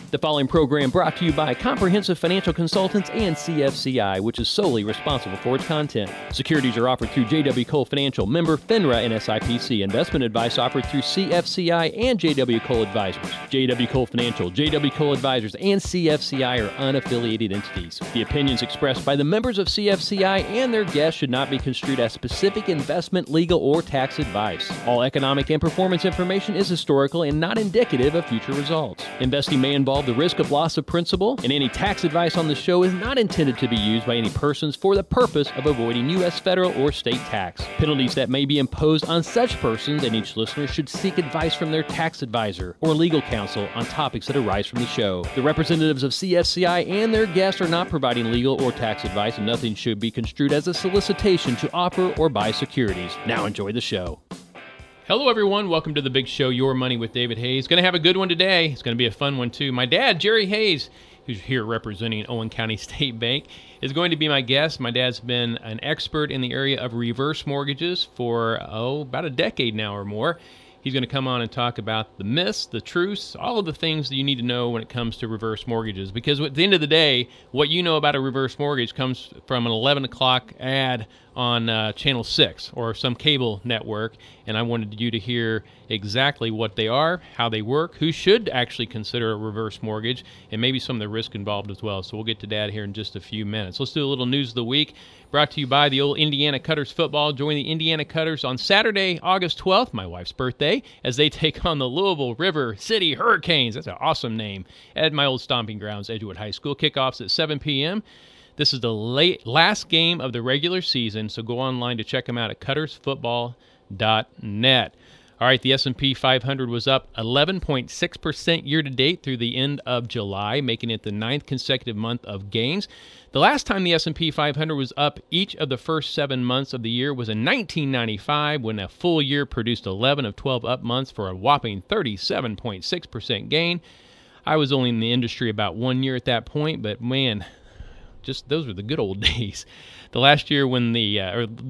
The following program brought to you by Comprehensive Financial Consultants and CFCI, which is solely responsible for its content. Securities are offered through J.W. Cole Financial, member FINRA and SIPC. Investment advice offered through CFCI and J.W. Cole Advisors. J.W. Cole Financial, J.W. Cole Advisors, and CFCI are unaffiliated entities. The opinions expressed by the members of CFCI and their guests should not be construed as specific investment, legal, or tax advice. All economic and performance information is historical and not indicative of future results. Investing may involve the risk of loss of principal, and any tax advice on the show is not intended to be used by any persons for the purpose of avoiding U.S. federal or state tax. Penalties that may be imposed on such persons, and each listener should seek advice from their tax advisor or legal counsel on topics that arise from the show. The representatives of CFCI and their guests are not providing legal or tax advice, and nothing should be construed as a solicitation to offer or buy securities. Now enjoy the show. Hello, everyone. Welcome to The Big Show, Your Money with David Hayes. Going to have a good one today. It's going to be a fun one, too. My dad, Jerry Hayes, who's here representing Owen County State Bank, is going to be my guest. My dad's been an expert in the area of reverse mortgages for, about a decade now or more. He's going to come on and talk about the myths, the truths, all of the things that you need to know when it comes to reverse mortgages. Because at the end of the day, what you know about a reverse mortgage comes from an 11 o'clock ad on Channel 6 or some cable network, and I wanted you to hear exactly what they are, how they work, who should actually consider a reverse mortgage, and maybe some of the risk involved as well. So we'll get to Dad here in just a few minutes. Let's do a little news of the week, brought to you by the old Indiana Cutters football. Join the Indiana Cutters on Saturday, August 12th, my wife's birthday, as they take on the Louisville River City Hurricanes. That's an awesome name. At my old stomping grounds, Edgewood High School. Kickoffs at 7 p.m. This is the last game of the regular season, so go online to check them out at cuttersfootball.net. All right, the S&P 500 was up 11.6% year-to-date through the end of July, making it the 9th consecutive month of gains. The last time the S&P 500 was up each of the first 7 months of the year was in 1995, when a full year produced 11 of 12 up months for a whopping 37.6% gain. I was only in the industry about 1 year at that point, but man, just those were the good old days. The last year when the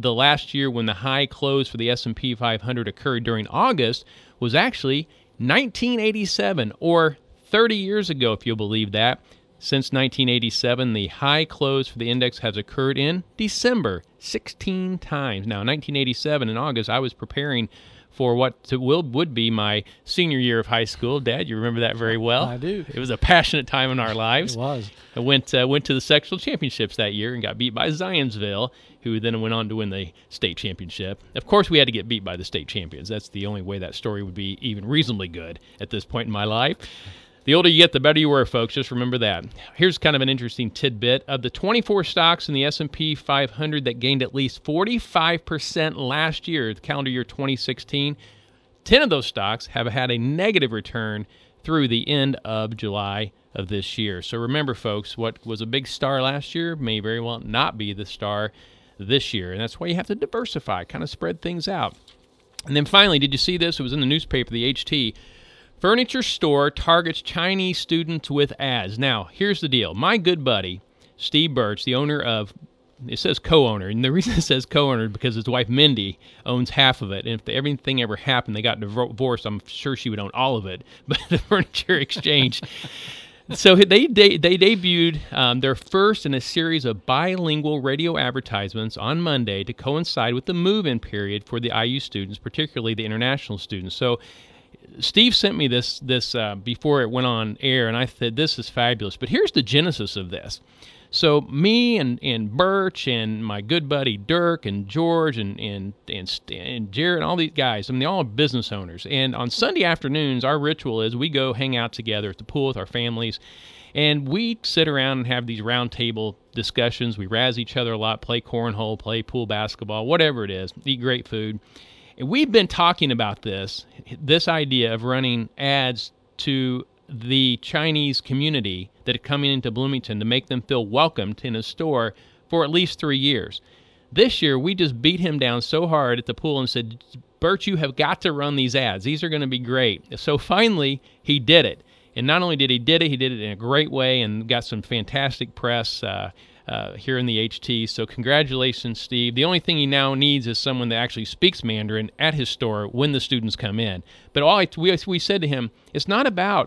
high close for the S&P 500 occurred during August was actually 1987, or 30 years ago, if you'll believe that. Since 1987, the high close for the index has occurred in December 16 times. Now, 1987 in August, I was preparing for what would be my senior year of high school. Dad, you remember that very well. I do. It was a passionate time in our lives. It was. I went to the sectional championships that year and got beat by Zionsville, who then went on to win the state championship. Of course, we had to get beat by the state champions. That's the only way that story would be even reasonably good at this point in my life. The older you get, the better you were, folks. Just remember that. Here's kind of an interesting tidbit. Of the 24 stocks in the S&P 500 that gained at least 45% last year, the calendar year 2016, 10 of those stocks have had a negative return through the end of July of this year. So remember, folks, what was a big star last year may very well not be the star this year. And that's why you have to diversify, kind of spread things out. And then finally, did you see this? It was in the newspaper, the HT. Furniture store targets Chinese students with ads. Now, here's the deal. My good buddy, Steve Birch, the owner of, it says co-owner, and the reason it says co-owner is because his wife, Mindy, owns half of it. And if everything ever happened, they got divorced, I'm sure she would own all of it. But the Furniture Exchange. So they debuted their first in a series of bilingual radio advertisements on Monday to coincide with the move-in period for the IU students, particularly the international students. So Steve sent me this before it went on air, and I said, this is fabulous. But here's the genesis of this. So me and Birch and my good buddy Dirk and George and Jared and all these guys, I mean, they're all business owners. And on Sunday afternoons, our ritual is we go hang out together at the pool with our families, and we sit around and have these round table discussions. We razz each other a lot, play cornhole, play pool basketball, whatever it is, eat great food. And we've been talking about this idea of running ads to the Chinese community that are coming into Bloomington to make them feel welcomed in a store for at least 3 years. This year, we just beat him down so hard at the pool and said, Bert, you have got to run these ads. These are going to be great. So finally, he did it. And not only did he did it in a great way and got some fantastic press here in the HT. So congratulations, Steve. The only thing he now needs is someone that actually speaks Mandarin at his store when the students come in. But we said to him, it's not about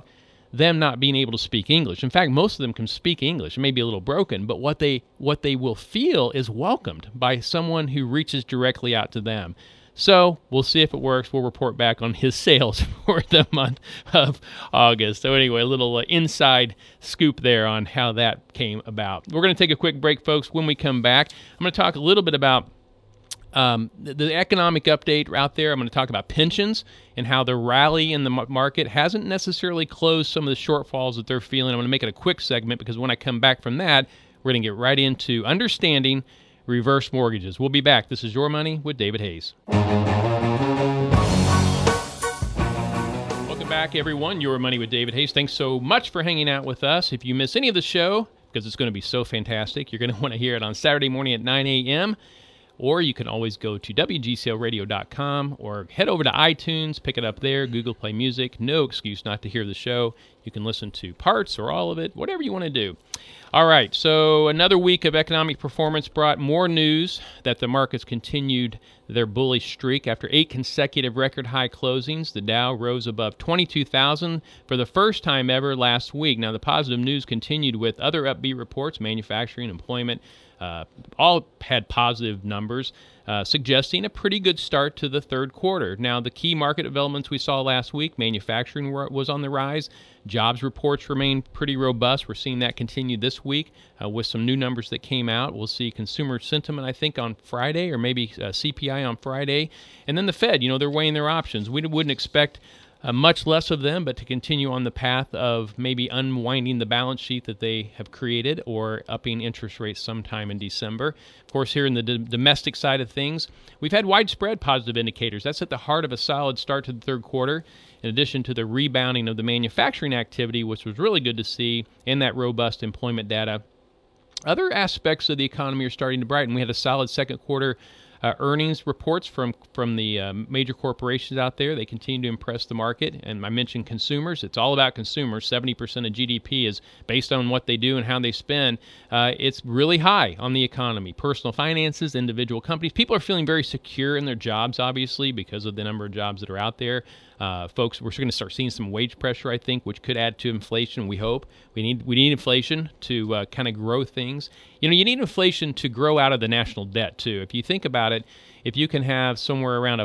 them not being able to speak English. In fact, most of them can speak English. It may be a little broken, but what they will feel is welcomed by someone who reaches directly out to them. So we'll see if it works. We'll report back on his sales for the month of August. So anyway, a little inside scoop there on how that came about. We're going to take a quick break, folks. When we come back, I'm going to talk a little bit about the economic update out there. I'm going to talk about pensions and how the rally in the market hasn't necessarily closed some of the shortfalls that they're feeling. I'm going to make it a quick segment because when I come back from that, we're going to get right into understanding reverse mortgages. We'll be back. This is Your Money with David Hayes. Welcome back, everyone. Your Money with David Hayes. Thanks so much for hanging out with us. If you miss any of the show, because it's going to be so fantastic, you're going to want to hear it on Saturday morning at 9 a.m., or you can always go to WGCLradio.com or head over to iTunes, pick it up there, Google Play Music. No excuse not to hear the show. You can listen to parts or all of it, whatever you want to do. All right, so another week of economic performance brought more news that the markets continued their bullish streak. After 8 consecutive record high closings, the Dow rose above 22,000 for the first time ever last week. Now, the positive news continued with other upbeat reports, manufacturing, employment, all had positive numbers, suggesting a pretty good start to the third quarter. Now, the key market developments we saw last week, manufacturing was on the rise. Jobs reports remain pretty robust. We're seeing that continue this week with some new numbers that came out. We'll see consumer sentiment, I think, on Friday, or maybe CPI on Friday. And then the Fed, they're weighing their options. We wouldn't expect much less of them, but to continue on the path of maybe unwinding the balance sheet that they have created or upping interest rates sometime in December. Of course, here in the domestic side of things, we've had widespread positive indicators. That's at the heart of a solid start to the third quarter, in addition to the rebounding of the manufacturing activity, which was really good to see, and that robust employment data. Other aspects of the economy are starting to brighten. We had a solid second quarter earnings reports from the major corporations out there. They continue to impress the market. And I mentioned consumers. It's all about consumers. 70% of GDP is based on what they do and how they spend. It's really high on the economy. Personal finances, individual companies. People are feeling very secure in their jobs, obviously, because of the number of jobs that are out there. Folks, we're going to start seeing some wage pressure, I think, which could add to inflation. We hope we need inflation to kind of grow things. You need inflation to grow out of the national debt too. If you think about it, if you can have somewhere around a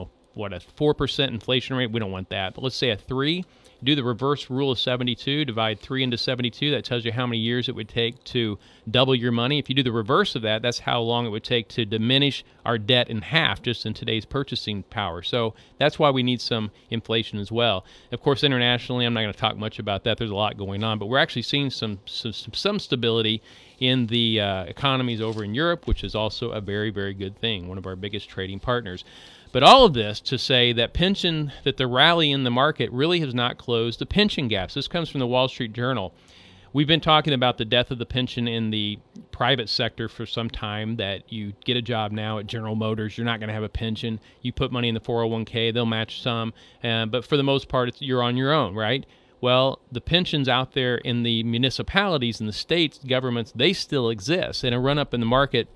4% inflation rate, we don't want that. But let's say a 3. Do the reverse rule of 72, divide 3 into 72. That tells you how many years it would take to double your money. If you do the reverse of that, that's how long it would take to diminish our debt in half just in today's purchasing power. So that's why we need some inflation as well. Of course, internationally, I'm not going to talk much about that. There's a lot going on, but we're actually seeing some stability in the economies over in Europe, which is also a very, very good thing, one of our biggest trading partners. But all of this to say that the rally in the market really has not closed the pension gaps. This comes from the Wall Street Journal. We've been talking about the death of the pension in the private sector for some time, that you get a job now at General Motors, you're not going to have a pension. You put money in the 401k, they'll match some. But for the most part, you're on your own, right? Well, the pensions out there in the municipalities and the states governments, they still exist. And a run-up in the market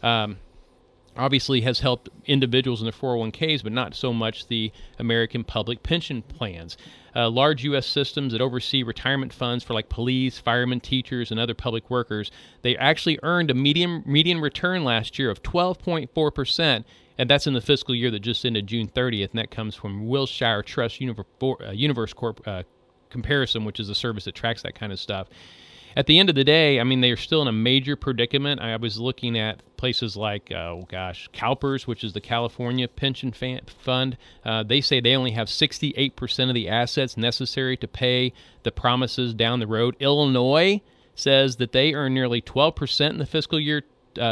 obviously has helped individuals in their 401ks, but not so much the American public pension plans. Large U.S. systems that oversee retirement funds for like police, firemen, teachers, and other public workers, they actually earned a median return last year of 12.4%, and that's in the fiscal year that just ended June 30th, and that comes from Wilshire Trust Universe Comparison, which is a service that tracks that kind of stuff. At the end of the day, I mean, they are still in a major predicament. I was looking at places like, CalPERS, which is the California Pension Fund. They say they only have 68% of the assets necessary to pay the promises down the road. Illinois says that they earn nearly 12% in the fiscal year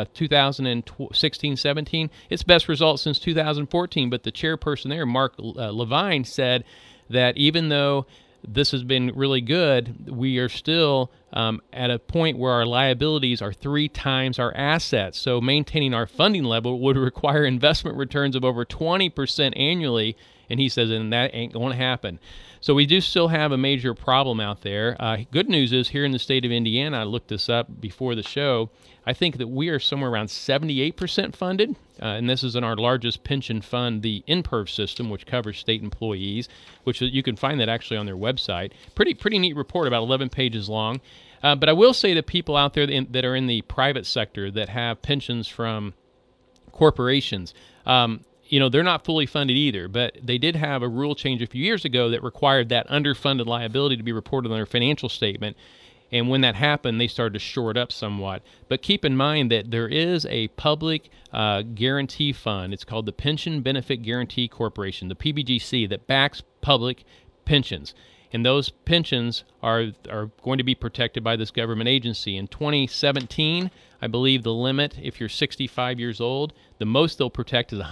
2016-17. Its best result since 2014, but the chairperson there, Mark Levine, said that even though this has been really good, we are still at a point where our liabilities are 3 times our assets. So maintaining our funding level would require investment returns of over 20% annually, And he says, and that ain't going to happen. So we do still have a major problem out there. Good news is here in the state of Indiana, I looked this up before the show, I think that we are somewhere around 78% funded, and this is in our largest pension fund, the INPERV system, which covers state employees, which you can find that actually on their website. Pretty neat report, about 11 pages long. But I will say that people out there that are in the private sector that have pensions from corporations, they're not fully funded either, but they did have a rule change a few years ago that required that underfunded liability to be reported on their financial statement. And when that happened, they started to shore it up somewhat. But keep in mind that there is a public guarantee fund. It's called the Pension Benefit Guarantee Corporation, the PBGC, that backs public pensions. And those pensions are going to be protected by this government agency. In 2017, I believe the limit, if you're 65 years old, the most they'll protect is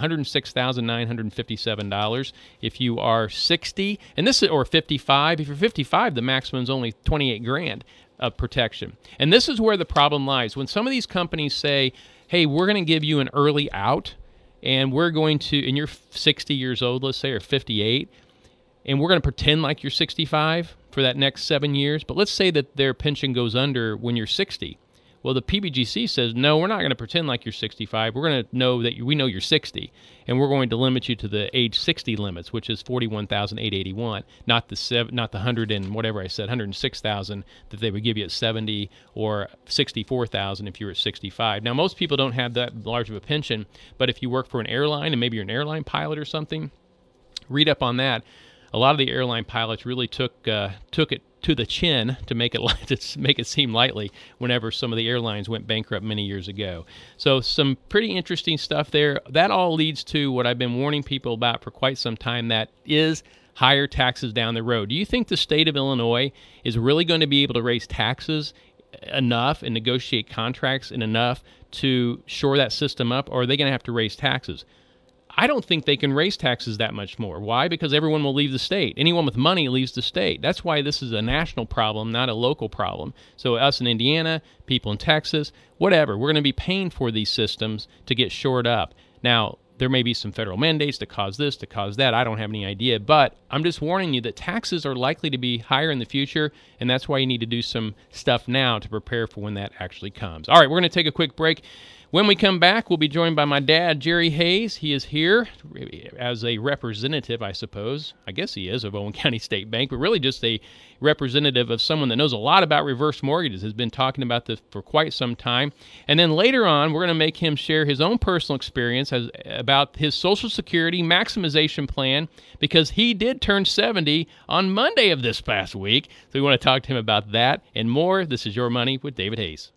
$106,957. If you are 60, or 55, if you're 55, the maximum is only $28,000 of protection. And this is where the problem lies. When some of these companies say, hey, we're going to give you an early out, and we're going to, and you're 60 years old, let's say, or 58, and we're going to pretend like you're 65 for that next 7 years, but let's say that their pension goes under when you're 60. Well, the PBGC says, no, we're not going to pretend like you're 65. We're going to know that we know you're 60, and we're going to limit you to the age 60 limits, which is $41,881, not the 100 and whatever I said, $106,000 that they would give you at 70 or $64,000 if you were at 65. Now, most people don't have that large of a pension, but if you work for an airline and maybe you're an airline pilot or something, read up on that. A lot of the airline pilots really took it to the chin to make it seem lightly whenever some of the airlines went bankrupt many years ago. So some pretty interesting stuff there. That all leads to what I've been warning people about for quite some time, that is higher taxes down the road. Do you think the state of Illinois is really going to be able to raise taxes enough and negotiate contracts enough to shore that system up, or are they going to have to raise taxes? I don't think they can raise taxes that much more. Why? Because everyone will leave the state. Anyone with money leaves the state. That's why this is a national problem, not a local problem. So us in Indiana, people in Texas, whatever, we're going to be paying for these systems to get shored up. Now, there may be some federal mandates to cause this, to cause that. I don't have any idea. But I'm just warning you that taxes are likely to be higher in the future, and that's why you need to do some stuff now to prepare for when that actually comes. All right, we're going to take a quick break. When we come back, we'll be joined by my dad, Jerry Hayes. He is here as a representative, I suppose. I guess he is, of Owen County State Bank, but really just a representative of someone that knows a lot about reverse mortgages, has been talking about this for quite some time. And then later on, we're going to make him share his own personal experience about his Social Security maximization plan, because he did turn 70 on Monday of this past week. So we want to talk to him about that and more. This is Your Money with David Hayes.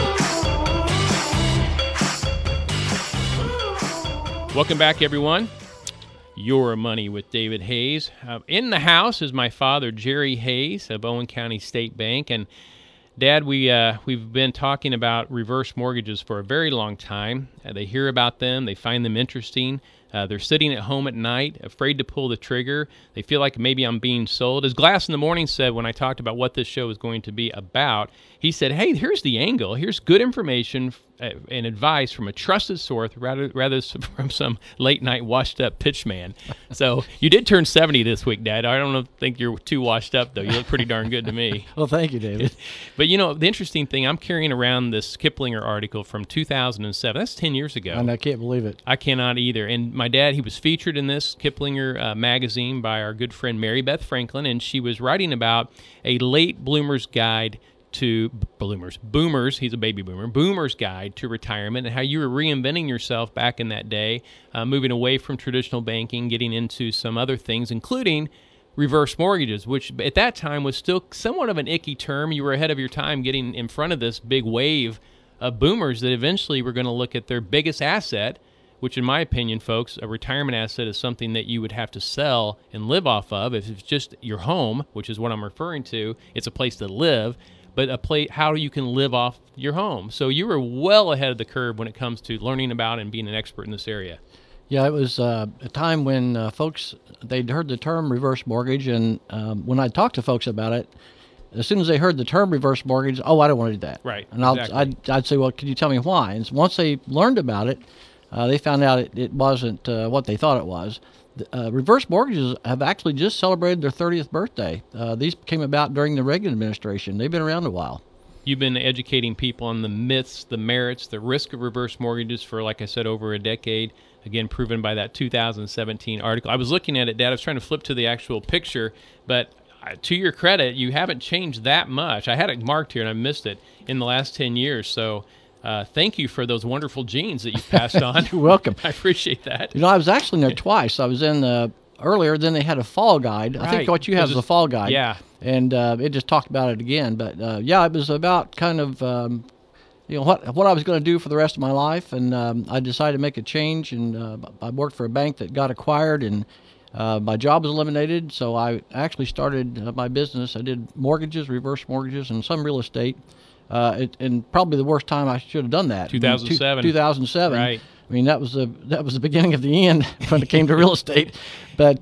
Welcome back, everyone. Your Money with David Hayes. In the house is my father, Jerry Hayes of Owen County State Bank. And Dad, we've been talking about reverse mortgages for a very long time. They hear about them. They find them interesting. They're sitting at home at night, afraid to pull the trigger. They feel like maybe I'm being sold. As Glass in the Morning said when I talked about what this show is going to be about, he said, hey, here's the angle. Here's good information and advice from a trusted source rather from some late-night washed-up pitchman. So you did turn 70 this week, Dad. I don't think you're too washed up, though. You look pretty darn good to me. Well, thank you, David. But, the interesting thing, I'm carrying around this Kiplinger article from 2007. That's 10 years ago. And I can't believe it. I cannot either. And my dad, he was featured in this Kiplinger magazine by our good friend Mary Beth Franklin, and she was writing about a late bloomer's guide to boomers, he's a baby boomer, boomer's guide to retirement, and how you were reinventing yourself back in that day, moving away from traditional banking, getting into some other things, including reverse mortgages, which at that time was still somewhat of an icky term. You were ahead of your time getting in front of this big wave of boomers that eventually were going to look at their biggest asset, which in my opinion, folks, a retirement asset is something that you would have to sell and live off of. If it's just your home, which is what I'm referring to, it's a place to live, but how you can live off your home. So you were well ahead of the curve when it comes to learning about and being an expert in this area. Yeah, it was a time when folks, they'd heard the term reverse mortgage, and when I talked to folks about it, as soon as they heard the term reverse mortgage, I don't want to do that. Right. And exactly. I'd say, well, can you tell me why? And once they learned about it, they found out it wasn't what they thought it was. Reverse mortgages have actually just celebrated their 30th birthday. These came about during the Reagan administration. They've been around a while. You've been educating people on the myths, the merits, the risk of reverse mortgages for, like I said, over a decade. Again, proven by that 2017 article. I was looking at it, Dad. I was trying to flip to the actual picture, but to your credit, you haven't changed that much. I had it marked here, and I missed it in the last 10 years. So thank you for those wonderful genes that you've passed on. You're welcome. I appreciate that. I was actually in there twice. I was in earlier, then they had a fall guide. Right. I think what you have is a fall guide. Yeah. And it just talked about it again. But, it was about kind of, what I was going to do for the rest of my life. And I decided to make a change. And I worked for a bank that got acquired, and my job was eliminated. So I actually started my business. I did mortgages, reverse mortgages, and some real estate. And probably the worst time I should have done that. 2007. 2007. Right. I mean, that was the beginning of the end when it came to real estate. But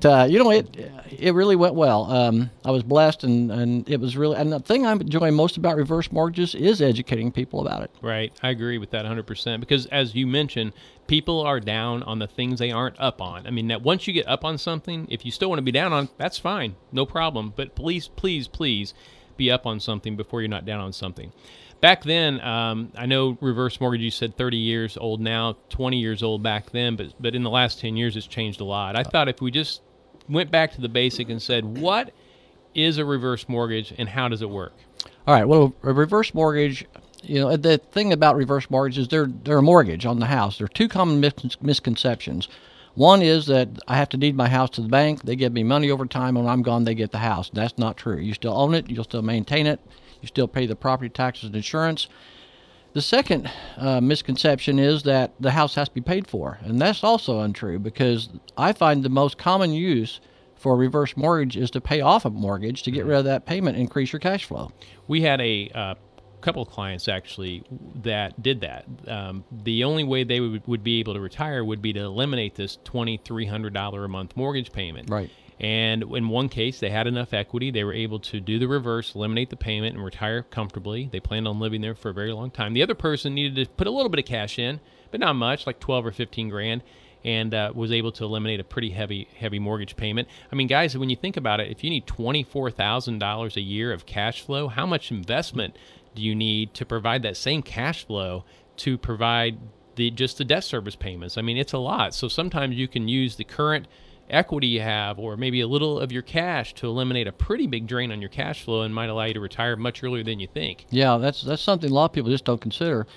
it really went well. I was blessed, and it was really. And the thing I enjoy most about reverse mortgages is educating people about it. Right. I agree with that 100%. Because as you mentioned, people are down on the things they aren't up on. I mean, that once you get up on something, if you still want to be down on, that's fine, no problem. But please, please, please, be up on something before you're not down on something. Back then, I know reverse mortgage, you said 30 years old now, 20 years old back then, but in the last 10 years, it's changed a lot. I thought if we just went back to the basic and said, what is a reverse mortgage and how does it work? All right, well, a reverse mortgage, the thing about reverse mortgage is they're a mortgage on the house. There are two common misconceptions. One is that I have to deed my house to the bank. They give me money over time. When I'm gone, they get the house. That's not true. You still own it. You'll still maintain it. You still pay the property taxes and insurance. The second misconception is that the house has to be paid for, and that's also untrue, because I find the most common use for a reverse mortgage is to pay off a mortgage to get rid of that payment and increase your cash flow. We had a couple of clients actually that did that. The only way they would be able to retire would be to eliminate this $2,300 a month mortgage payment. Right. And in one case, they had enough equity. They were able to do the reverse, eliminate the payment, and retire comfortably. They planned on living there for a very long time. The other person needed to put a little bit of cash in, but not much, like 12 or 15 grand, and was able to eliminate a pretty heavy mortgage payment. I mean, guys, when you think about it, if you need $24,000 a year of cash flow, how much investment do you need to provide that same cash flow to provide just the debt service payments? I mean, it's a lot. So sometimes you can use the current equity you have, or maybe a little of your cash, to eliminate a pretty big drain on your cash flow, and might allow you to retire much earlier than you think. Yeah, that's something a lot of people just don't consider.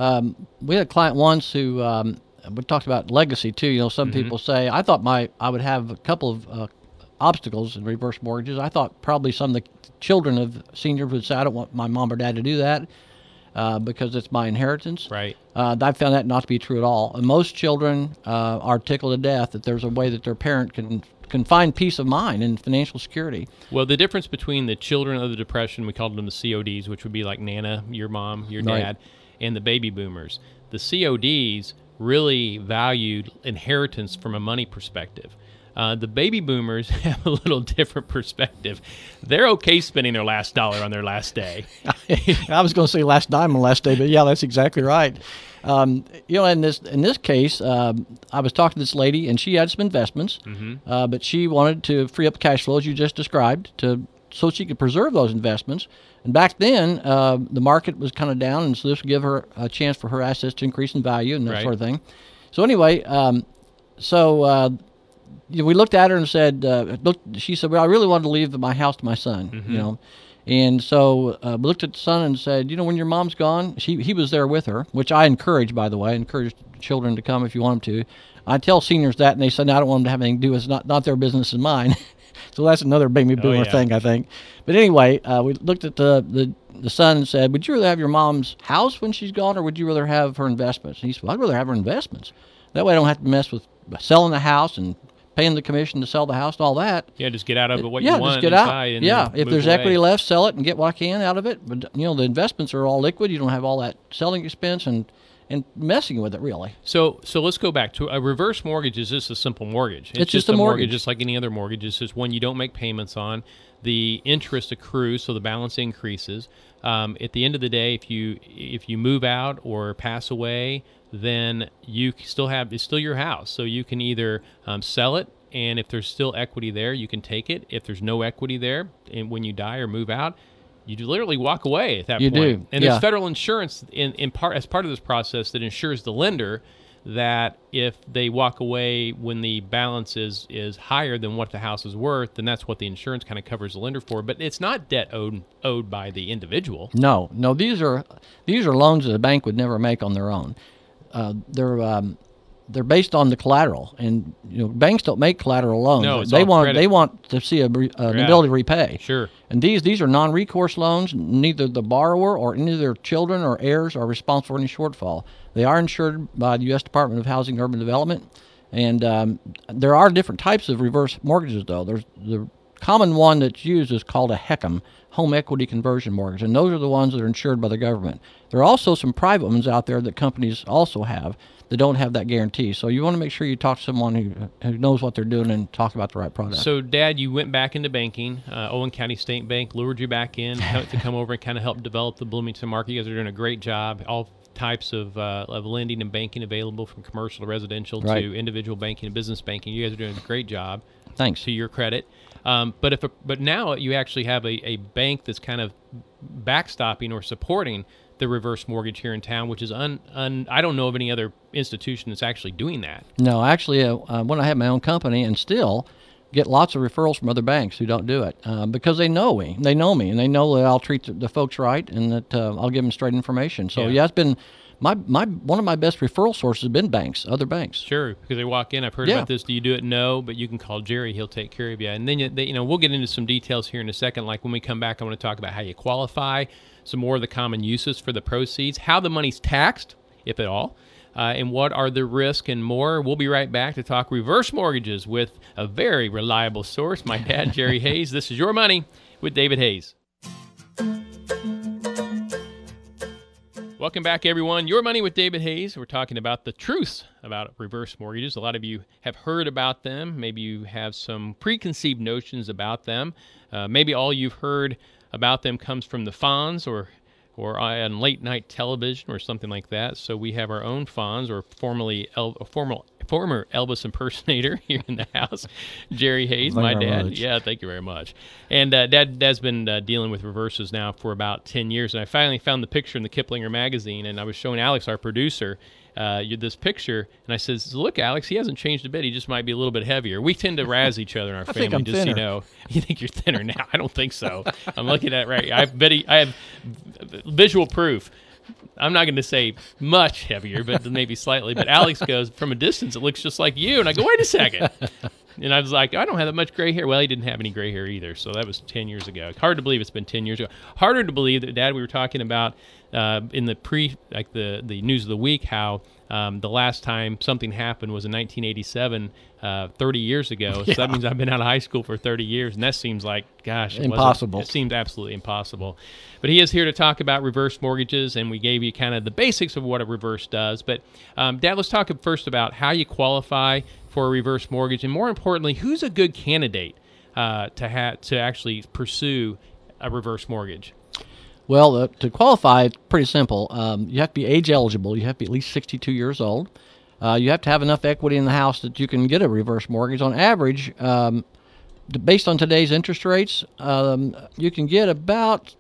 We had a client once who we talked about legacy too. Some people say, I thought I would have a couple of obstacles in reverse mortgages. I thought probably some of the children of seniors would say, I don't want my mom or dad to do that because it's my inheritance. Right. I found that not to be true at all. And most children are tickled to death that there's a way that their parent can find peace of mind and financial security. Well, the difference between the children of the Depression, we called them the CODs, which would be like Nana, your mom, your dad, Right. and the baby boomers. The CODs really valued inheritance from a money perspective. The baby boomers have a little different perspective. They're okay spending their last dollar on their last day. I was going to say last dime on last day, but yeah, that's exactly right. In this case, I was talking to this lady, and she had some investments, but she wanted to free up the cash flow, as you just described, so she could preserve those investments. And back then, the market was kind of down, and so this would give her a chance for her assets to increase in value and that Right. sort of thing. So anyway, we looked at her and said, she said, well, I really wanted to leave my house to my son, And so we looked at the son and said, when your mom's gone, he was there with her, which I encourage, by the way. I encourage children to come if you want them to. I tell seniors that, and they said, no, I don't want them to have anything to do with it. It's not their business, it's mine. So that's another baby boomer thing, I think. But anyway, we looked at the son and said, would you rather have your mom's house when she's gone, or would you rather have her investments? And he said, well, I'd rather have her investments. That way I don't have to mess with selling the house and paying the commission to sell the house and all that. Yeah, just get out of it what you Just want get inside. out. And Yeah, then if move there's away. equity left, sell it and get what I can out of it. But the investments are all liquid. You don't have all that selling expense and messing with it, really. So let's go back to a reverse mortgage. Is just a simple mortgage? It's just a mortgage. just like any other mortgage. It's just one you don't make payments on. The interest accrues, so the balance increases. At the end of the day, if you move out or pass away, then you still have, it's still your house. So you can either sell it and if there's still equity there, you can take it. If there's no equity there, and when you die or move out, you literally walk away at that You point. do, And yeah. there's federal insurance in part as part of this process that insures the lender that if they walk away when the balance is higher than what the house is worth, then that's what the insurance kind of covers the lender for. But it's not debt owed by the individual. No, these are loans that a bank would never make on their own. They're based on the collateral, and banks don't make collateral loans. No, it's they all want credit. they want to see an ability to repay. Sure. And these are non-recourse loans. Neither the borrower or any of their children or heirs are responsible for any shortfall. They are insured by the U.S. Department of Housing and Urban Development, and there are different types of reverse mortgages. Though there's the common one that's used is called a HECM, home equity conversion mortgage, and those are the ones that are insured by the government. There are also some private ones out there that companies also have that don't have that guarantee. So you want to make sure you talk to someone who knows what they're doing and talk about the right product. So, Dad, you went back into banking. Owen County State Bank lured you back in to come over and kind of help develop the Bloomington market. You guys are doing a great job. All types of lending and banking available, from commercial to residential Right. to individual banking and business banking. You guys are doing a great job. Thanks. To your credit. But now you actually have a bank that's kind of backstopping or supporting the reverse mortgage here in town, which is I don't know of any other institution that's actually doing that. No, actually, when I had my own company, and still get lots of referrals from other banks who don't do it because they know me, and they know that I'll treat the folks right, and that I'll give them straight information. So yeah, it's been one of my best referral sources has been banks, other banks. Sure, because they walk in. I've heard about this. Do you do it? No, but you can call Jerry. He'll take care of you. And then we'll get into some details here in a second. Like when we come back, I want to talk about how you qualify, some more of the common uses for the proceeds, how the money's taxed, if at all, and what are the risks and more. We'll be right back to talk reverse mortgages with a very reliable source, my dad, Jerry Hayes. This is Your Money with David Hayes. Welcome back, everyone. Your Money with David Hayes. We're talking about the truths about reverse mortgages. A lot of you have heard about them. Maybe you have some preconceived notions about them. Maybe all you've heard about them comes from the Fonz or on late night television or something like that. So we have our own Fonz, or former Elvis impersonator here in the house, Jerry Hayes, my dad. Much. Yeah, thank you very much. And Dad's been dealing with reverses now for about 10 years. And I finally found the picture in the Kiplinger magazine, and I was showing Alex, our producer, this picture, and I says, "Look, Alex, he hasn't changed a bit. He just might be a little bit heavier." We tend to razz each other in our family. think I'm just so thinner. you know, you think you're thinner now? I don't think so. I'm looking at it right. I have visual proof. I'm not going to say much heavier, but maybe slightly. But Alex goes, from a distance, it looks just like you. And I go, wait a second. And I was like, I don't have that much gray hair. Well, he didn't have any gray hair either. So that was 10 years ago. Hard to believe it's been 10 years ago. Harder to believe that, Dad, we were talking about in the news of the week, how the last time something happened was in 1987, 30 years ago. So that means I've been out of high school for 30 years. And that seems like, gosh, impossible. It seems absolutely impossible. But he is here to talk about reverse mortgages, and we gave you kind of the basics of what a reverse does. But, Dad, let's talk first about how you qualify for a reverse mortgage, and more importantly, who's a good candidate to actually pursue a reverse mortgage? Well, to qualify, it's pretty simple. You have to be age eligible. You have to be at least 62 years old. You have to have enough equity in the house that you can get a reverse mortgage. On average, based on today's interest rates, you can get about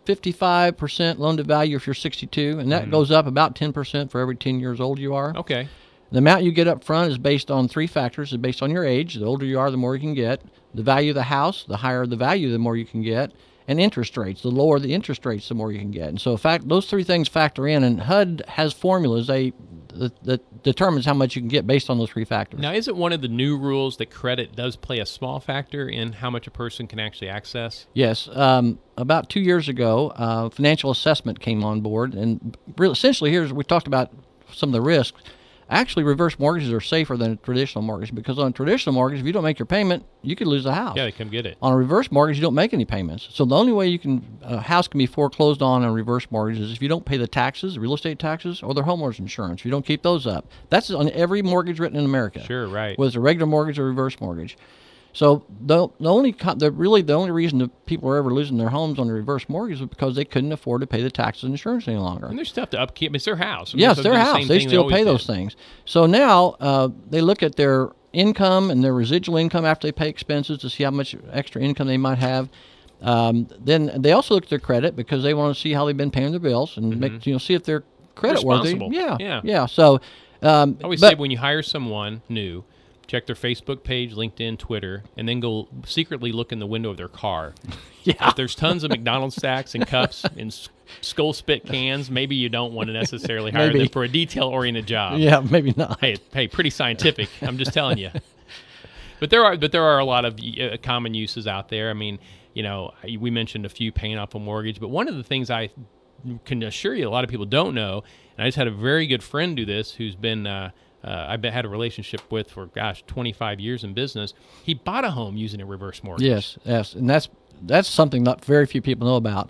55% loan to value if you're 62, and that goes up about 10% for every 10 years old you are. Okay. The amount you get up front is based on three factors. It's based on your age. The older you are, the more you can get. The value of the house, the higher the value, the more you can get. And interest rates. The lower the interest rates, the more you can get. And so, in fact, those three things factor in, and HUD has formulas that determines how much you can get based on those three factors. Now, is it one of the new rules that credit does play a small factor in how much a person can actually access? Yes. About 2 years ago, financial assessment came on board, and essentially, we talked about some of the risks. Actually, reverse mortgages are safer than a traditional mortgage, because on a traditional mortgage, if you don't make your payment, you could lose the house. Yeah, they come get it. On a reverse mortgage, you don't make any payments. So the only way a house can be foreclosed on a reverse mortgage is if you don't pay the taxes, real estate taxes, or their homeowner's insurance. If you don't keep those up. That's on every mortgage written in America. Sure, right. Whether it's a regular mortgage or reverse mortgage. So the only reason that people are ever losing their homes on a reverse mortgage is because they couldn't afford to pay the taxes and insurance any longer. And there's stuff to upkeep. It's their house. Yes, their house. They still pay those things. So now they look at their income and their residual income after they pay expenses to see how much extra income they might have. Then they also look at their credit because they want to see how they've been paying their bills and make, see if they're credit worthy. Responsible. Yeah. So I always say when you hire someone new, check their Facebook page, LinkedIn, Twitter, and then go secretly look in the window of their car. If there's tons of McDonald's stacks and cups and skull spit cans, maybe you don't want to necessarily hire them for a detail-oriented job. Yeah, maybe not. Hey, pretty scientific. I'm just telling you. But there are a lot of common uses out there. I mean, we mentioned a few paying off a mortgage, but one of the things I can assure you a lot of people don't know, and I just had a very good friend do this who's been I've had a relationship with for 25 years in business. He bought a home using a reverse mortgage. Yes, and that's something that very few people know about.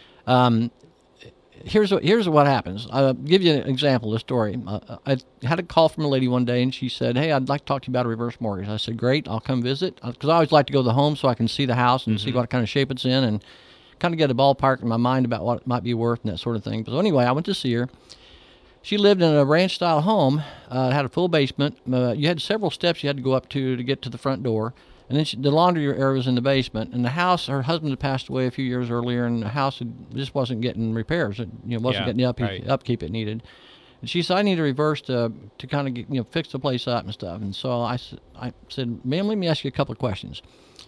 Here's what happens. I'll give you an example of the story. I had a call from a lady one day, and she said, "Hey, I'd like to talk to you about a reverse mortgage." I said, "Great, I'll come visit," because I always like to go to the home so I can see the house and see what kind of shape it's in and kind of get a ballpark in my mind about what it might be worth and that sort of thing. But anyway, I went to see her. She lived in a ranch-style home. It had a full basement. You had several steps you had to go up to get to the front door. And then the laundry area was in the basement. And the house, her husband had passed away a few years earlier, and the house just wasn't getting repairs. It wasn't getting the upkeep it needed. And she said, "I need a reverse to kind of get, fix the place up and stuff." And so I said, "Ma'am, let me ask you a couple of questions.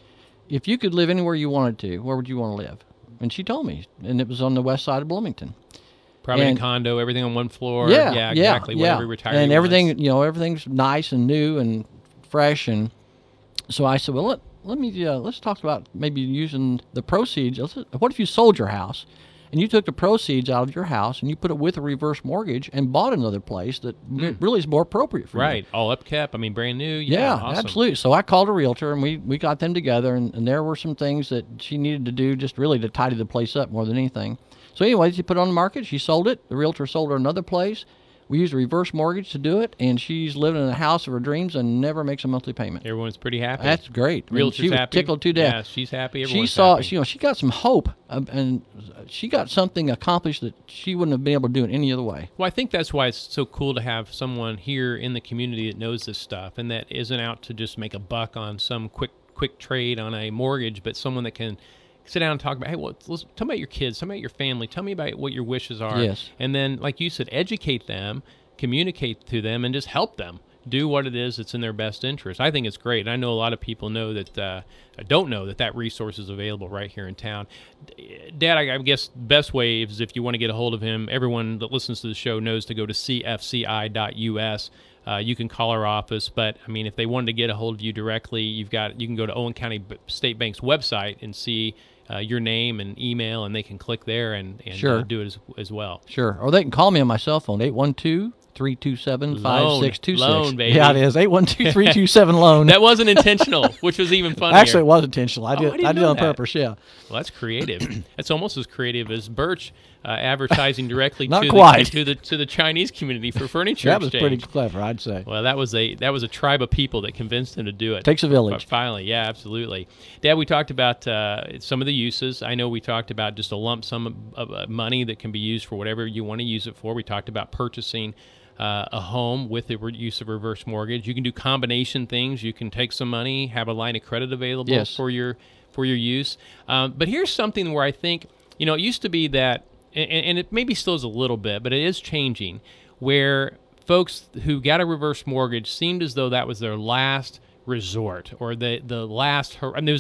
If you could live anywhere you wanted to, where would you want to live?" And she told me, and it was on the west side of Bloomington. Probably a condo, everything on one floor. Yeah, exactly. Whatever retiree and everything, wants. Everything's nice and new and fresh. And so I said, "Well, let's talk about maybe using the proceeds. What if you sold your house and you took the proceeds out of your house and you put it with a reverse mortgage and bought another place that really is more appropriate for you?" Right, all upkept. I mean, brand new. Yeah, awesome. Absolutely. So I called a realtor and we got them together, and there were some things that she needed to do just really to tidy the place up more than anything. So anyway, she put it on the market. She sold it. The realtor sold her another place. We used a reverse mortgage to do it, and she's living in the house of her dreams and never makes a monthly payment. Everyone's pretty happy. That's great. Realtor's she was happy. Tickled to death. Yeah, she's happy. Everyone's happy. She got some hope, and she got something accomplished that she wouldn't have been able to do it any other way. Well, I think that's why it's so cool to have someone here in the community that knows this stuff and that isn't out to just make a buck on some quick trade on a mortgage, but someone that can sit down and talk about, hey, well, tell me about your kids, tell me about your family, tell me about what your wishes are. Yes. And then, like you said, educate them, communicate to them, and just help them do what it is that's in their best interest. I think it's great. And I know a lot of people know that don't know that resource is available right here in town. Dad, I guess best way is if you want to get a hold of him, everyone that listens to the show knows to go to cfci.us. You can call our office, but I mean, if they wanted to get a hold of you directly, you can go to Owen County State Bank's website and see your name and email, and they can click there and sure. Do it as well. Sure. Or they can call me on my cell phone, 812-327-5626. Loan, baby. Yeah, it is. 812-327-LOAN. That wasn't intentional, which was even funnier. Actually, it was intentional. I did it on purpose, yeah. Well, that's creative. That's almost as creative as Birch advertising directly to the Chinese community for furniture That was exchange. pretty clever, I'd say. Well, that was a tribe of people that convinced him to do it. Takes a village. But finally, yeah, absolutely. Dad, we talked about some of the uses. I know we talked about just a lump sum of money that can be used for whatever you want to use it for. We talked about purchasing a home with the use of reverse mortgage. You can do combination things. You can take some money, have a line of credit available for your use. But here's something where I think, it used to be that, and it maybe still is a little bit, but it is changing, where folks who got a reverse mortgage seemed as though that was their last resort, or their last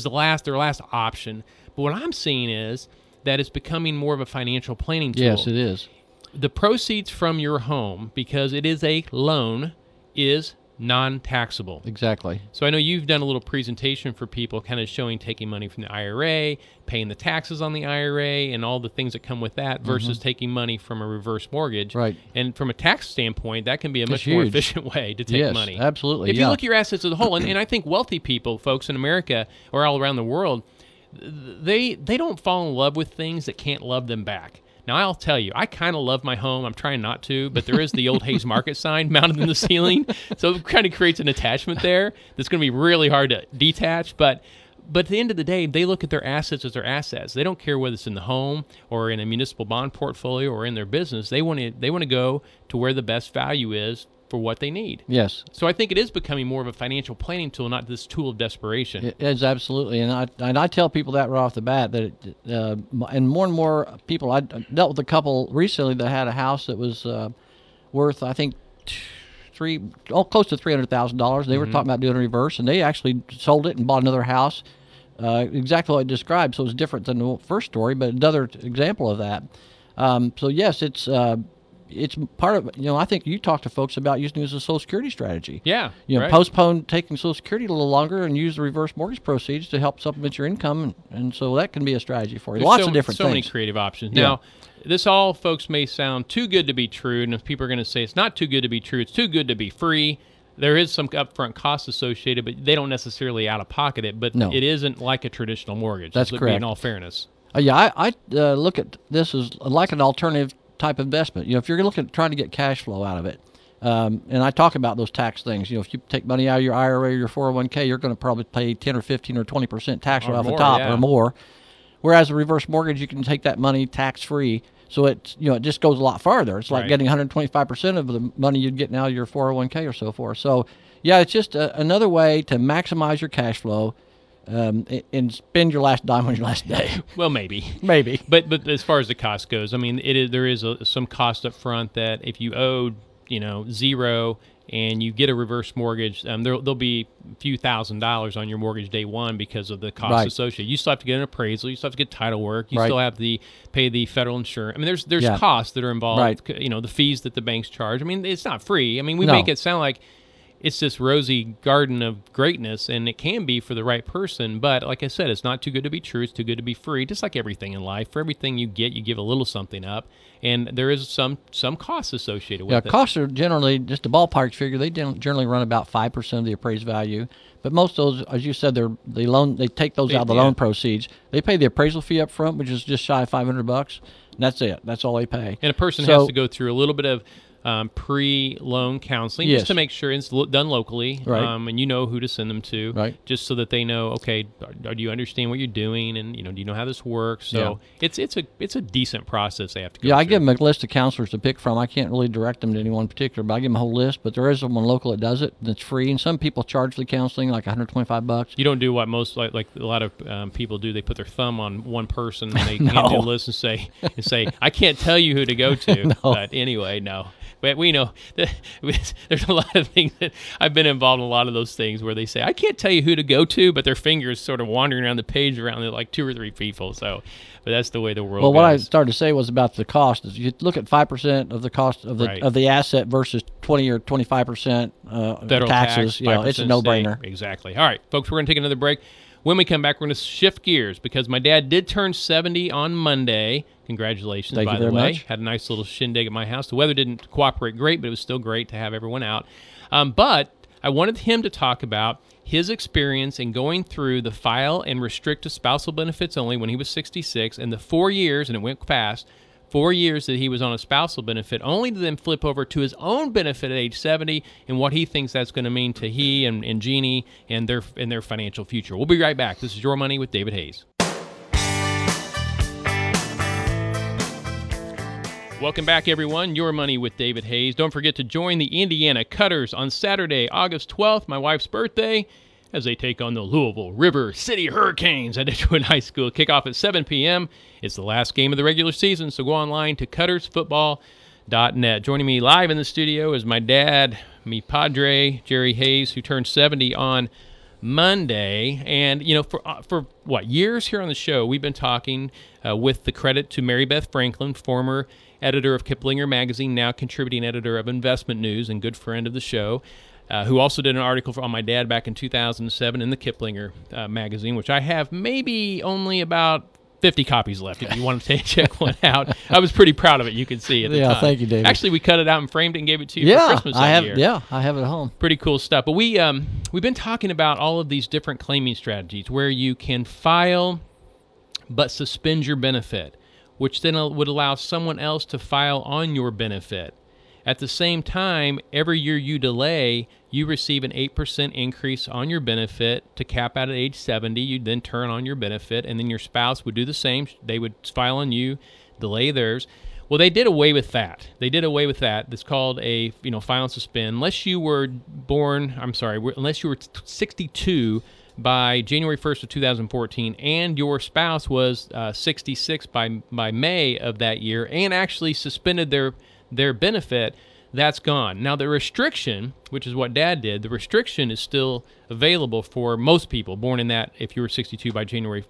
option. But what I'm seeing is that it's becoming more of a financial planning tool. Yes, it is. The proceeds from your home, because it is a loan, is non-taxable. Exactly. So I know you've done a little presentation for people kind of showing taking money from the IRA, paying the taxes on the IRA, and all the things that come with that versus taking money from a reverse mortgage. Right. And from a tax standpoint, that can be a much more efficient way to take money. Yes, absolutely. If you look at your assets as a whole, and I think wealthy people, folks in America or all around the world, they don't fall in love with things that can't love them back. Now, I'll tell you, I kind of love my home. I'm trying not to, but there is the old Hayes Market sign mounted in the ceiling, so it kind of creates an attachment there that's going to be really hard to detach. But at the end of the day, they look at their assets as their assets. They don't care whether it's in the home or in a municipal bond portfolio or in their business. They want to go to where the best value is for what they need. Yes. So I think it is becoming more of a financial planning tool, not this tool of desperation. It is, absolutely, and I tell people that right off the bat that and more people. I dealt with a couple recently that had a house that was worth, I think, close to $300,000. They were talking about doing a reverse, and they actually sold it and bought another house, exactly what I described. So it's different than the first story, but another example of that. So yes, it's part of, I think you talk to folks about using it as a Social Security strategy. Yeah. Right. Postpone taking Social Security a little longer and use the reverse mortgage proceeds to help supplement your income. And so that can be a strategy for you. There's Lots of different so things. Many creative options. Yeah. Now, this all, folks, may sound too good to be true. And if people are going to say it's not too good to be true, it's too good to be free. There is some upfront costs associated, but they don't necessarily out of pocket it. But No. It isn't like a traditional mortgage. That's correct. In all fairness. I look at this as like an alternative type investment. If you're looking at trying to get cash flow out of it, and I talk about those tax things. If you take money out of your IRA or your 401k, you're going to probably pay 10 or 15 or 20% tax right off the top or more. Whereas a reverse mortgage, you can take that money tax free. So it just goes a lot farther. It's like getting 125% of the money you'd get out of your 401k or so forth. So yeah, it's just another way to maximize your cash flow. And spend your last dime on your last day. Well, maybe. But as far as the cost goes, I mean, there is some cost up front that if you owed, zero and you get a reverse mortgage, there'll be a few $1,000s on your mortgage day one because of the costs associated. You still have to get an appraisal. You still have to get title work. You still have to pay the federal insurance. I mean, there's costs that are involved. The fees that the banks charge. I mean, it's not free. I mean, we make it sound like it's this rosy garden of greatness, and it can be for the right person. But like I said, it's not too good to be true. It's too good to be free. Just like everything in life, for everything you get, you give a little something up, and there is some costs associated with it. Yeah, costs are generally just a ballpark figure. They generally run about 5% of the appraised value. But most of those, as you said, they take those out of the loan proceeds. They pay the appraisal fee up front, which is just shy of $500, and that's it. That's all they pay. And a person has to go through a little bit of pre-loan counseling just to make sure it's done locally, and you know who to send them to, just so that they know, okay, do you understand what you're doing, and do you know how this works? So it's a decent process they have to go through. I give them a list of counselors to pick from. I can't really direct them to anyone particular, but I give them a whole list. But there is someone local that does it that's free, and some people charge for the counseling like $125. You don't do what most like a lot of people do. They put their thumb on one person and they hand you a list and say I can't tell you who to go to. But anyway, no. But we know that there's a lot of things that I've been involved in, a lot of those things where they say, I can't tell you who to go to, but their fingers sort of wandering around the page around like 2 or 3 people. So, but that's the way the world goes. What I started to say was about the cost. Is you look at 5% of the cost of the asset versus 20 or 25% federal taxes. Tax, it's a no-brainer. Exactly. All right, folks, we're going to take another break. When we come back, we're going to shift gears because my dad did turn 70 on Monday. Congratulations, Thank by you the very way. much. Had a nice little shindig at my house. The weather didn't cooperate great, but it was still great to have everyone out. But I wanted him to talk about his experience in going through the file and restrict to spousal benefits only when he was 66, and the 4 years, and it went fast, 4 years that he was on a spousal benefit, only to then flip over to his own benefit at age 70, and what he thinks that's going to mean to he and Jeannie and their financial future. We'll be right back. This is Your Money with David Hayes. Welcome back, everyone. Your Money with David Hayes. Don't forget to join the Indiana Cutters on Saturday, August 12th, my wife's birthday, as they take on the Louisville River City Hurricanes at Edgewood High School. Kickoff at 7 p.m. It's the last game of the regular season, so go online to cuttersfootball.net. Joining me live in the studio is my dad, mi padre, Jerry Hayes, who turned 70 on Monday. And, for years here on the show, we've been talking with the credit to Mary Beth Franklin, former editor of Kiplinger Magazine, now contributing editor of Investment News and good friend of the show, who also did an article on my dad back in 2007 in the Kiplinger magazine, which I have maybe only about 50 copies left if you want to check one out. I was pretty proud of it, you can see at the time. Yeah, thank you, David. Actually, we cut it out and framed it and gave it to you for Christmas that year. Yeah, I have it at home. Pretty cool stuff. But we've been talking about all of these different claiming strategies where you can file but suspend your benefit, which then would allow someone else to file on your benefit. At the same time, every year you delay, you receive an 8% increase on your benefit to cap out at age 70. You'd then turn on your benefit, and then your spouse would do the same. They would file on you, delay theirs. Well, they did away with that. It's called a file and suspend. Unless you were 62 by January 1st of 2014, and your spouse was 66 by May of that year, and actually suspended their benefit, that's gone. Now, the restriction, which is what Dad did, the restriction is still available for most people born in that, if you were 62 by January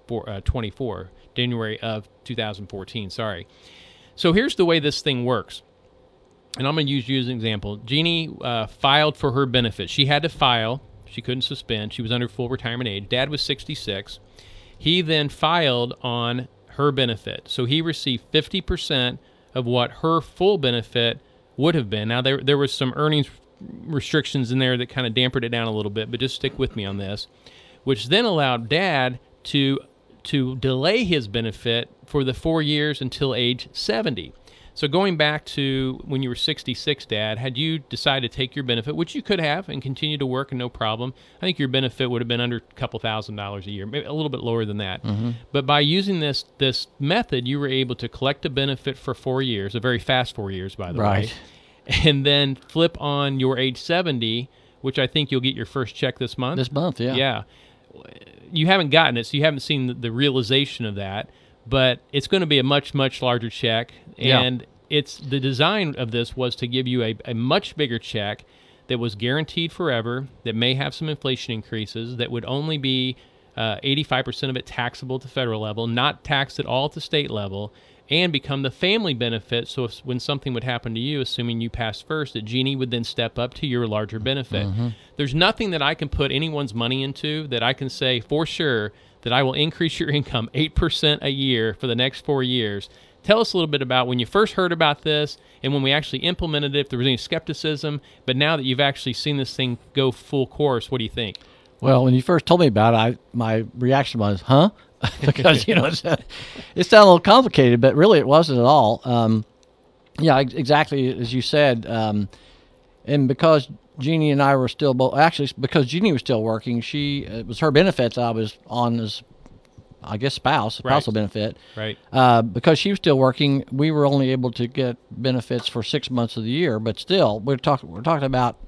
of 2014, sorry. So here's the way this thing works, and I'm going to use you as an example. Jeannie filed for her benefit. She had to file. She couldn't suspend. She was under full retirement age. Dad was 66. He then filed on her benefit. So he received 50% of what her full benefit would have been. Now, there was some earnings restrictions in there that kind of dampened it down a little bit, but just stick with me on this, which then allowed Dad to delay his benefit for the 4 years until age 70. So going back to when you were 66, Dad, had you decided to take your benefit, which you could have, and continue to work and no problem, I think your benefit would have been under a couple $1,000s a year, maybe a little bit lower than that. Mm-hmm. But by using this method, you were able to collect a benefit for 4 years, a very fast 4 years, by the way, and then flip on your age 70, which I think you'll get your first check this month. This month, yeah. Yeah. You haven't gotten it, so you haven't seen the realization of that, but it's going to be a much, much larger check, and it's the design of this was to give you a much bigger check that was guaranteed forever, that may have some inflation increases, that would only be 85% of it taxable at the federal level, not taxed at all at the state level, and become the family benefit. So when something would happen to you, assuming you passed first, that Jeannie would then step up to your larger benefit. Mm-hmm. There's nothing that I can put anyone's money into that I can say for sure that I will increase your income 8% a year for the next 4 years. Tell us a little bit about when you first heard about this and when we actually implemented it, if there was any skepticism, but now that you've actually seen this thing go full course, what do you think? Well, when you first told me about it, my reaction was, huh? Because, it sounded a little complicated, but really it wasn't at all. Exactly as you said. And because Jeannie and I were still both, actually, because Jeannie was still working, it was her benefits I was on as, I guess, spousal benefit. Right. Because she was still working, we were only able to get benefits for 6 months of the year, but still, we're talking about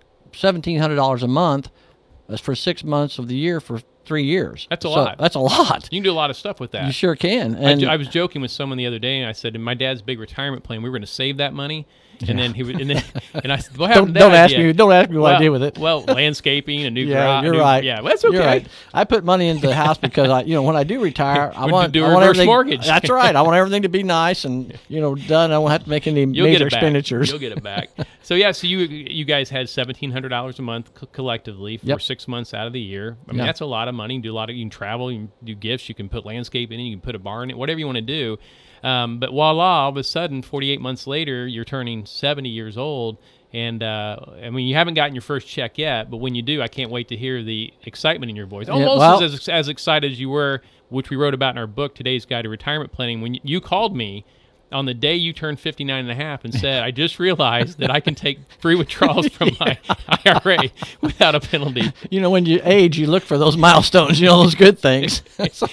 $1,700 a month for 6 months of the year for 3 years. That's a lot. That's a lot. You can do a lot of stuff with that. You sure can. And I was joking with someone the other day, and I said, in my dad's big retirement plan, we were going to save that money. And then and I said, what happened to that idea? Don't ask me what I did with it. Well, landscaping, a new garage. You're right. Yeah, well, that's okay. You're right. I put money into the house because when I do retire, I want to do a reverse mortgage. That's right. I want everything to be nice and done. I won't have to make any major expenditures. You'll get it back. So you guys had $1,700 a month collectively for 6 months out of the year. I mean, that's a lot of money. You can travel, you can do gifts, you can put landscaping in, you can put a barn in, whatever you want to do. But voila, all of a sudden, 48 months later, you're turning 70 years old. And, you haven't gotten your first check yet, but when you do, I can't wait to hear the excitement in your voice. Almost as excited as you were, which we wrote about in our book, Today's Guide to Retirement Planning, when you called me on the day you turned 59 and a half and said, I just realized that I can take free withdrawals from my IRA without a penalty. When you age, you look for those milestones, those good things. So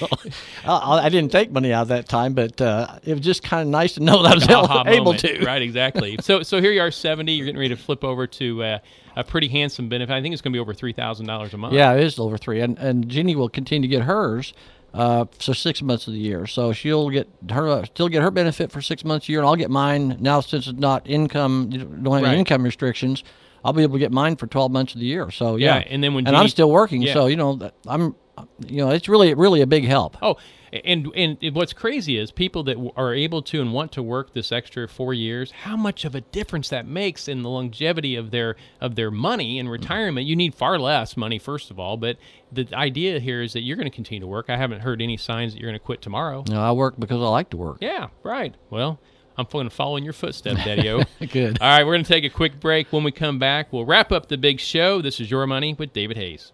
I didn't take money out of that time, but it was just kind of nice to know that I was able to. Right, exactly. So here you are, 70. You're getting ready to flip over to a pretty handsome benefit. I think it's going to be over $3,000 a month. Yeah, it is over $3,000. And Jeannie will continue to get hers. For 6 months of the year, so she'll still get her benefit for 6 months a year, and I'll get mine now since it's not income. Don't have any income restrictions. I'll be able to get mine for 12 months of the year. So and then I'm still working, so I'm it's really a big help. Oh, and what's crazy is people that are able to and want to work this extra 4 years, how much of a difference that makes in the longevity of their money in retirement. You need far less money, first of all, but the idea here is that you're going to continue to work. I haven't heard any signs that you're going to quit tomorrow. No, I work because I like to work. Yeah, right. Well, I'm going to follow in your footsteps, Daddy-O. Good. All right, we're going to take a quick break. When we come back, we'll wrap up the big show. This is Your Money with David Hayes.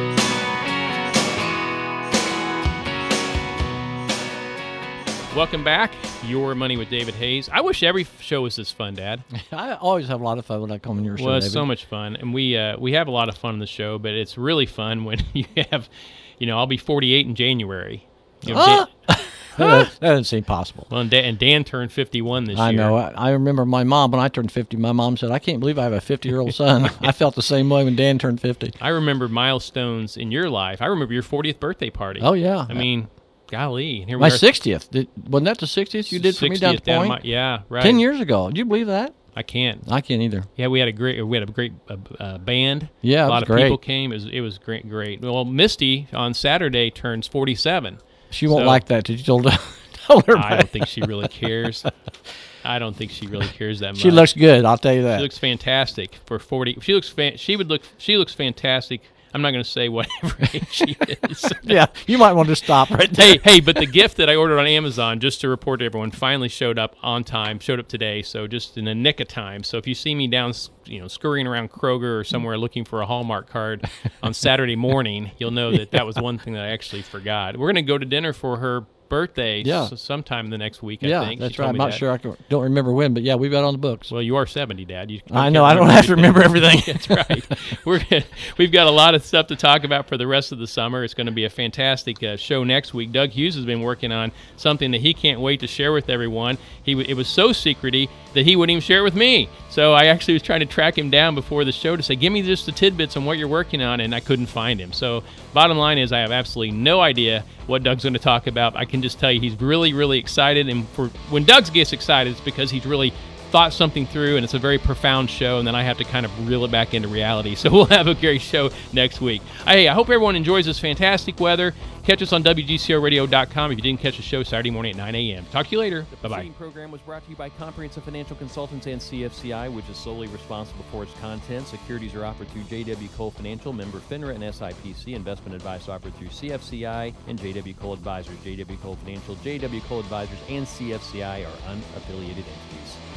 Welcome back. Your Money with David Hayes. I wish every show was this fun, Dad. I always have a lot of fun when I come on your show, Well, it's David. so much fun. And we have a lot of fun on the show, but it's really fun when you have, I'll be 48 in January. That doesn't seem possible. Well, and Dan turned 51 this year. I know. I remember my mom, when I turned 50, my mom said, I can't believe I have a 50-year-old son. I felt the same way when Dan turned 50. I remember milestones in your life. I remember your 40th birthday party. Oh, yeah. I mean, golly. Here My we are. 60th. Wasn't that the 60th you did for me down at 60th down Point? yeah, right. 10 years ago. Do you believe that? I can't. I can't either. Yeah, we had a great band. Yeah, a it lot was of great. people came. It was great. Well, Misty on Saturday turns 47. She won't So- like that. Did you tell her I about don't think she really cares. I don't think she really cares that much. She looks good, I'll tell you that. She looks fantastic for 40. She looks fantastic. I'm not going to say whatever age she is. Yeah, you might want to stop right there. Hey, but the gift that I ordered on Amazon, just to report to everyone, finally showed up on time, showed up today, so just in the nick of time. So if you see me down, scurrying around Kroger or somewhere looking for a Hallmark card on Saturday morning, you'll know that was one thing that I actually forgot. We're going to go to dinner for her birthday sometime in the next week, I think. That's She right. told I'm me not that. sure. Don't remember when, but yeah, we've got it on the books. Well, you are 70, Dad. I know. I don't have to remember everything. That's right. We've got a lot of stuff to talk about for the rest of the summer. It's going to be a fantastic show next week. Doug Hughes has been working on something that he can't wait to share with everyone. It was so secrety that he wouldn't even share it with me. So I actually was trying to track him down before the show to say, give me just the tidbits on what you're working on, and I couldn't find him. So bottom line is I have absolutely no idea what Doug's going to talk about. I can just tell you he's really, really excited. And when Doug gets excited, it's because he's really thought something through, and it's a very profound show, and then I have to kind of reel it back into reality. So we'll have a great show next week. Hey, I hope everyone enjoys this fantastic weather. Catch us on WGCRadio.com if you didn't catch the show Saturday morning at 9 a.m. Talk to you later. The Bye-bye. preceding program was brought to you by Comprehensive Financial Consultants and CFCI, which is solely responsible for its content. Securities are offered through J.W. Cole Financial, member FINRA and SIPC. Investment advice offered through CFCI and J.W. Cole Advisors. J.W. Cole Financial, J.W. Cole Advisors, and CFCI are unaffiliated entities.